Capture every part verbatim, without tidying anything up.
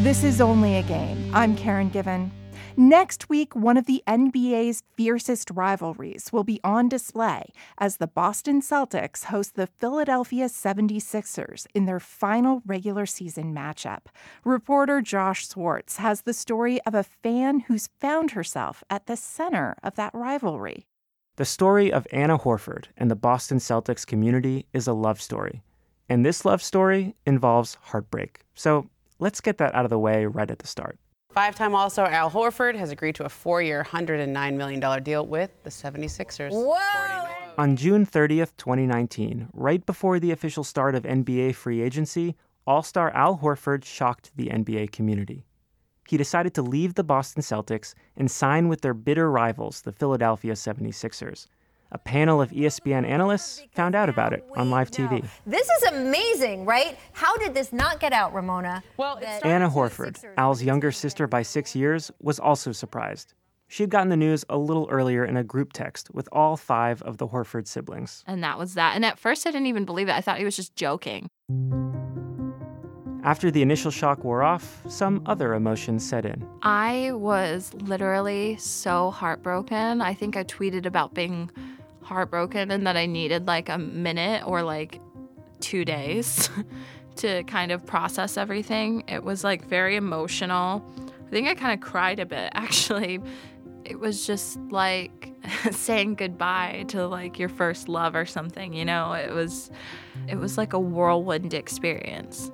This is Only a Game. I'm Karen Given. Next week, one of the N B A's fiercest rivalries will be on display as the Boston Celtics host the Philadelphia seventy-sixers in their final regular season matchup. Reporter Josh Swartz has the story of a fan who's found herself at the center of that rivalry. The story of Anna Horford and the Boston Celtics community is a love story. And this love story involves heartbreak. So let's get that out of the way right at the start. Five-time All-Star Al Horford has agreed to a four-year, one hundred nine million dollars deal with the seventy-sixers. Whoa! On June thirtieth, twenty nineteen, right before the official start of N B A free agency, All-Star Al Horford shocked the N B A community. He decided to leave the Boston Celtics and sign with their bitter rivals, the Philadelphia seventy-sixers. A panel of E S P N analysts found out about it on live T V. This is amazing, right? How did this not get out, Ramona? Well, Anna Horford, Al's younger sister by six years, was also surprised. She had gotten the news a little earlier in a group text with all five of the Horford siblings. And that was that. And at first I didn't even believe it. I thought he was just joking. After the initial shock wore off, some other emotions set in. I was literally so heartbroken. I think I tweeted about being heartbroken and that I needed like a minute or like two days to kind of process everything. It was like very emotional. I think I kind of cried a bit, actually. It was just like saying goodbye to like your first love or something, you know? It was it was like a whirlwind experience.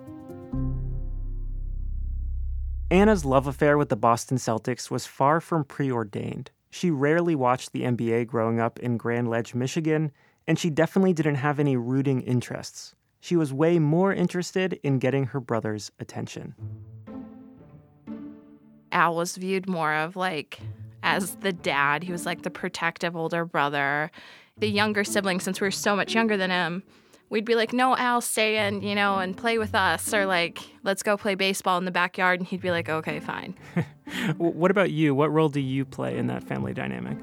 Anna's love affair with the Boston Celtics was far from preordained. She rarely watched the N B A growing up in Grand Ledge, Michigan, and she definitely didn't have any rooting interests. She was way more interested in getting her brother's attention. Al was viewed more of like as the dad. He was like the protective older brother. The younger sibling, since we were so much younger than him, we'd be like, no, Al, stay in, you know, and play with us. Or like, let's go play baseball in the backyard. And he'd be like, okay, fine. What about you? What role do you play in that family dynamic?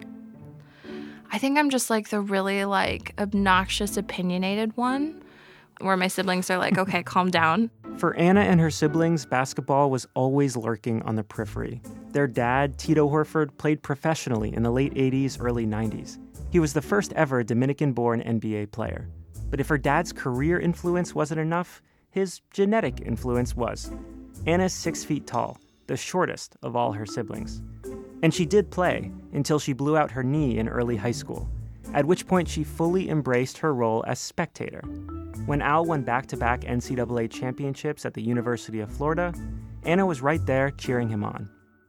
I think I'm just like the really like obnoxious, opinionated one where my siblings are like, okay, calm down. For Anna and her siblings, basketball was always lurking on the periphery. Their dad, Tito Horford, played professionally in the late eighties, early nineties. He was the first ever Dominican-born N B A player. But if her dad's career influence wasn't enough, his genetic influence was. Anna's six feet tall, the shortest of all her siblings. And she did play until she blew out her knee in early high school, at which point she fully embraced her role as spectator. When Al won back-to-back N C double A championships at the University of Florida, Anna was right there cheering him on.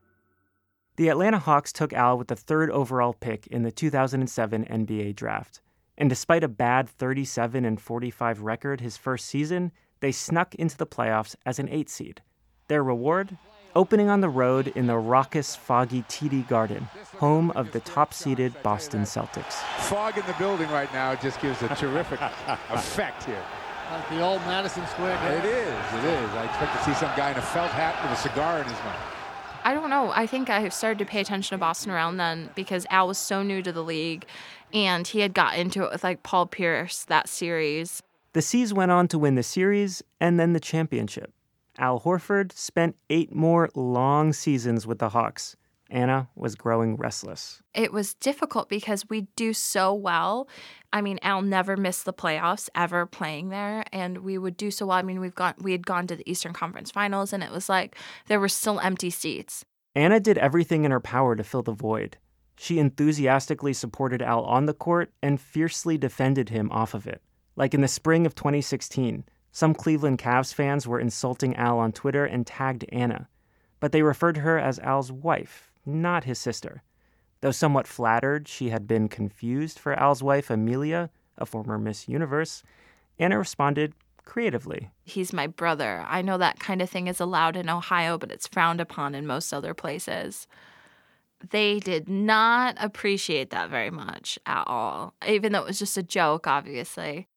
The Atlanta Hawks took Al with the third overall pick in the two thousand seven N B A draft. And despite a bad thirty-seven and forty-five record his first season, they snuck into the playoffs as an eight seed. Their reward? Opening on the road in the raucous, foggy T D Garden, home of the top-seeded Boston Celtics. Fog in the building right now just gives a terrific effect here. Like the old Madison Square Garden. It is, it is. I expect to see some guy in a felt hat with a cigar in his mouth. I don't know. I think I started to pay attention to Boston around then because Al was so new to the league, and he had got into it with like Paul Pierce, that series. The C's went on to win the series and then the championship. Al Horford spent eight more long seasons with the Hawks. Anna was growing restless. It was difficult because we do so well. I mean, Al never missed the playoffs ever playing there, and we would do so well. I mean, we've gone we had gone to the Eastern Conference Finals, and it was like there were still empty seats. Anna did everything in her power to fill the void. She enthusiastically supported Al on the court and fiercely defended him off of it. Like in the spring of twenty sixteen, some Cleveland Cavs fans were insulting Al on Twitter and tagged Anna, but they referred to her as Al's wife, not his sister. Though somewhat flattered she had been confused for Al's wife, Amelia, a former Miss Universe, Anna responded creatively. He's my brother. I know that kind of thing is allowed in Ohio, but it's frowned upon in most other places. They did not appreciate that very much at all, even though it was just a joke, obviously.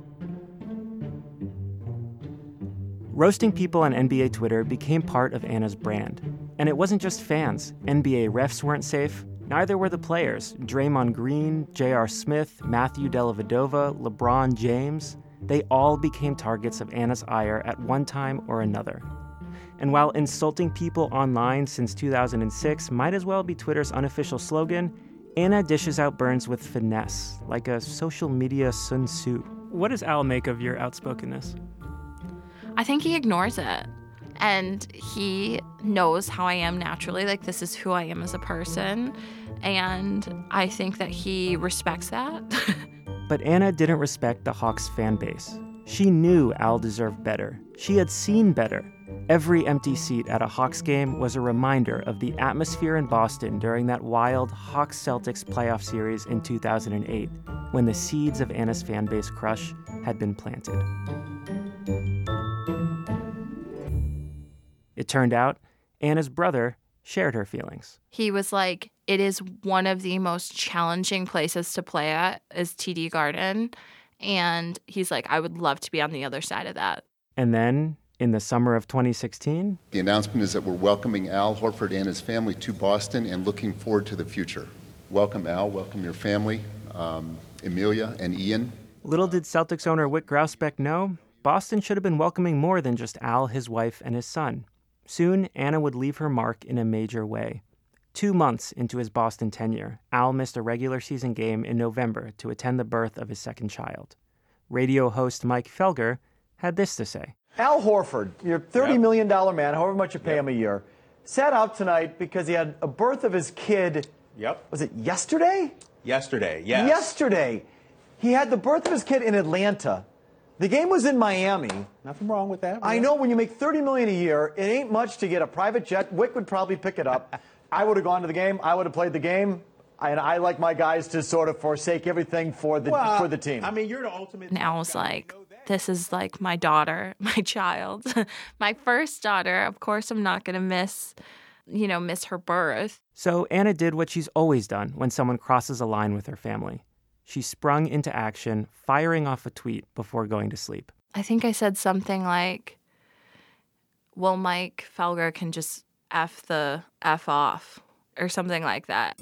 Roasting people on N B A Twitter became part of Anna's brand. And it wasn't just fans. N B A refs weren't safe. Neither were the players. Draymond Green, J R. Smith, Matthew Dellavedova, LeBron James. They all became targets of Anna's ire at one time or another. And while insulting people online since two thousand six might as well be Twitter's unofficial slogan, Anna dishes out burns with finesse, like a social media Sun Tzu. What does Al make of your outspokenness? I think he ignores it. And he knows how I am naturally. Like, this is who I am as a person. And I think that he respects that. But Anna didn't respect the Hawks fan base. She knew Al deserved better. She had seen better. Every empty seat at a Hawks game was a reminder of the atmosphere in Boston during that wild Hawks-Celtics playoff series in two thousand eight, when the seeds of Anna's fan base crush had been planted. It turned out Anna's brother shared her feelings. He was like, it is one of the most challenging places to play at is T D Garden. And he's like, I would love to be on the other side of that. And then, in the summer of twenty sixteen... The announcement is that we're welcoming Al Horford and his family to Boston and looking forward to the future. Welcome, Al. Welcome your family, um, Emilia and Ian. Little did Celtics owner Whit Grousbeck know, Boston should have been welcoming more than just Al, his wife, and his son. Soon, Anna would leave her mark in a major way. Two months into his Boston tenure, Al missed a regular season game in November to attend the birth of his second child. Radio host Mike Felger had this to say. Al Horford, your thirty million dollars man, however much you pay yep. him a year, sat out tonight because he had a birth of his kid. Yep. Was it yesterday? Yesterday, yes. Yesterday. He had the birth of his kid in Atlanta. The game was in Miami. Nothing wrong with that. I know when you make thirty million dollars a year, it ain't much to get a private jet. Wick would probably pick it up. I would have gone to the game. I would have played the game. And I like my guys to sort of forsake everything for the well, for the team. I mean, you're the ultimate. And Al's like, this is like my daughter, my child, my first daughter. Of course, I'm not going to miss, you know, miss her birth. So Anna did what she's always done when someone crosses a line with her family. She sprung into action, firing off a tweet before going to sleep. I think I said something like, well, Mike Felger can just F the F off or something like that.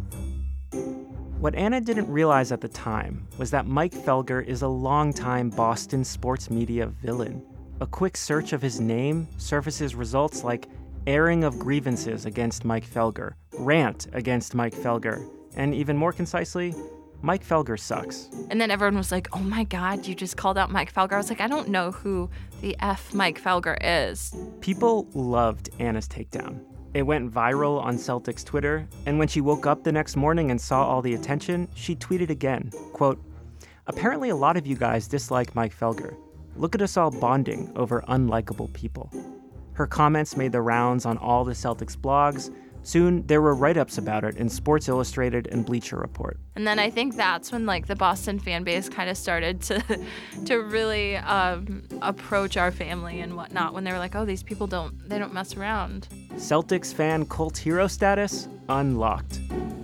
What Anna didn't realize at the time was that Mike Felger is a longtime Boston sports media villain. A quick search of his name surfaces results like airing of grievances against Mike Felger, rant against Mike Felger, and even more concisely, Mike Felger sucks. And then everyone was like, oh my God, you just called out Mike Felger. I was like, I don't know who the F Mike Felger is. People loved Anna's takedown. It went viral on Celtics Twitter, and when she woke up the next morning and saw all the attention, she tweeted again, quote, apparently a lot of you guys dislike Mike Felger. Look at us all bonding over unlikable people. Her comments made the rounds on all the Celtics blogs. Soon, there were write-ups about it in Sports Illustrated and Bleacher Report. And then I think that's when, like, the Boston fan base kind of started to to really um, approach our family and whatnot when they were like, oh, these people don't, they don't mess around. Celtics fan cult hero status unlocked.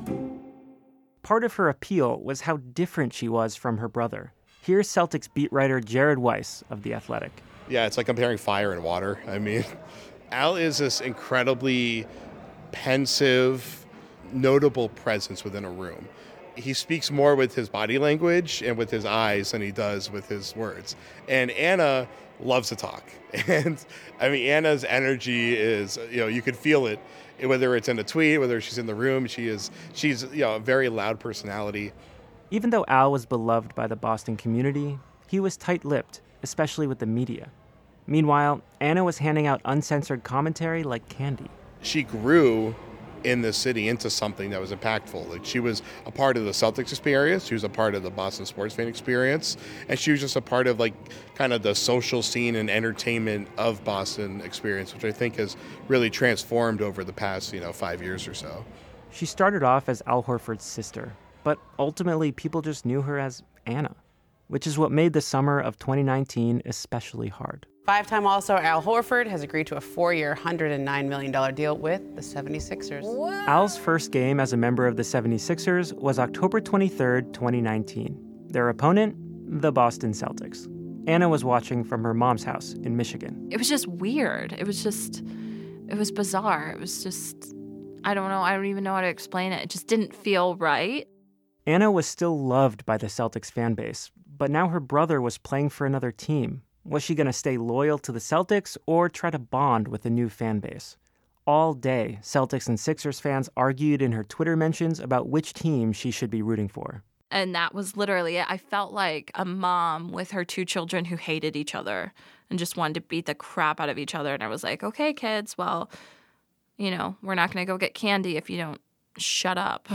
Part of her appeal was how different she was from her brother. Here's Celtics beat writer Jared Weiss of The Athletic. Yeah, it's like comparing fire and water. I mean, Al is this incredibly pensive, notable presence within a room. He speaks more with his body language and with his eyes than he does with his words. And Anna loves to talk. And I mean, Anna's energy is, you know, you could feel it, whether it's in a tweet, whether she's in the room. She is, she's, you know, a very loud personality. Even though Al was beloved by the Boston community, he was tight-lipped, especially with the media. Meanwhile, Anna was handing out uncensored commentary like candy. She grew in the city into something that was impactful. Like, she was a part of the Celtics experience. She was a part of the Boston sports fan experience. And she was just a part of, like, kind of the social scene and entertainment of Boston experience, which I think has really transformed over the past, you know, five years or so. She started off as Al Horford's sister, but ultimately people just knew her as Anna, which is what made the summer of twenty nineteen especially hard. Five-time All-Star Al Horford has agreed to a four-year, one hundred nine million dollars deal with the seventy-sixers. Whoa. Al's first game as a member of the seventy-sixers was October twenty-third, twenty nineteen. Their opponent, the Boston Celtics. Anna was watching from her mom's house in Michigan. It was just weird. It was just, it was bizarre. It was just, I don't know. I don't even know how to explain it. It just didn't feel right. Anna was still loved by the Celtics fan base, but now her brother was playing for another team. Was she going to stay loyal to the Celtics or try to bond with a new fan base? All day, Celtics and Sixers fans argued in her Twitter mentions about which team she should be rooting for. And that was literally it. I felt like a mom with her two children who hated each other and just wanted to beat the crap out of each other. And I was like, okay, kids, well, you know, we're not going to go get candy if you don't shut up.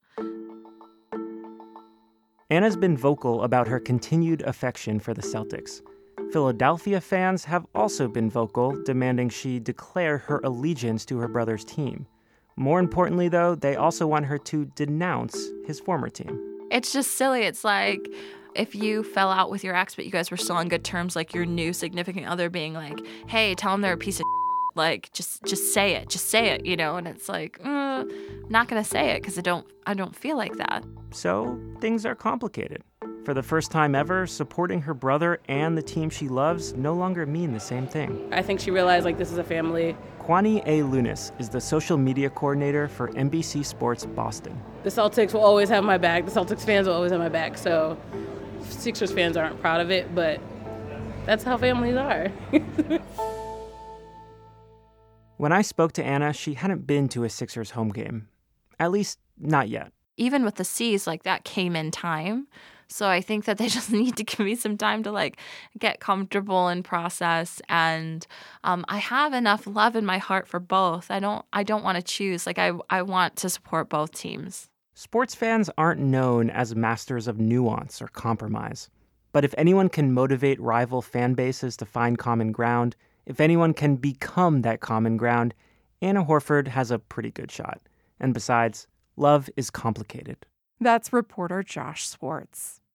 Anna's been vocal about her continued affection for the Celtics. Philadelphia fans have also been vocal, demanding she declare her allegiance to her brother's team. More importantly, though, they also want her to denounce his former team. It's just silly. It's like if you fell out with your ex, but you guys were still on good terms, like your new significant other being like, hey, tell them they're a piece of like, just just say it, just say it, you know? And it's like, uh, I'm not going to say it because I don't, I don't feel like that. So things are complicated. For the first time ever, supporting her brother and the team she loves no longer mean the same thing. I think she realized, like, this is a family. Kwani A. Lunis is the social media coordinator for N B C Sports Boston. The Celtics will always have my back. The Celtics fans will always have my back. So Sixers fans aren't proud of it, but that's how families are. When I spoke to Anna, she hadn't been to a Sixers home game. At least, not yet. Even with the C's, like, that came in time. So I think that they just need to give me some time to, like, get comfortable and process. And um, I have enough love in my heart for both. I don't I don't want to choose. Like, I, I want to support both teams. Sports fans aren't known as masters of nuance or compromise. But if anyone can motivate rival fan bases to find common ground, if anyone can become that common ground, Anna Horford has a pretty good shot. And besides, love is complicated. That's reporter Josh Swartz.